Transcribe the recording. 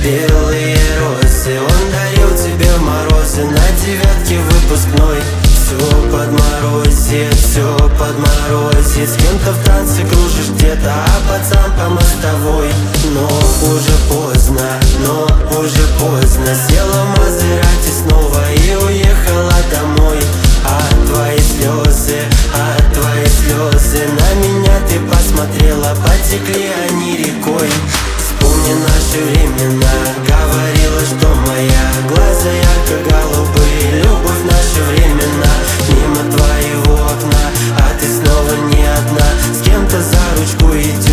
белые розы он дарил тебе в морозы, на девятке выпускной. Все подморозит, все подморозит. С кем-то в танце кружишь где-то, а пацан по мостовой. Но уже поздно, но уже поздно. Села в Мазерати снова и уехала домой. А твои слезы на меня ты посмотрела, потекли они рекой. Вспомни наши времена, говорила, что моя глаза ярко-голубые. Любовь наша времена, мимо твоего окна, а ты снова не одна, с кем-то за ручку идешь.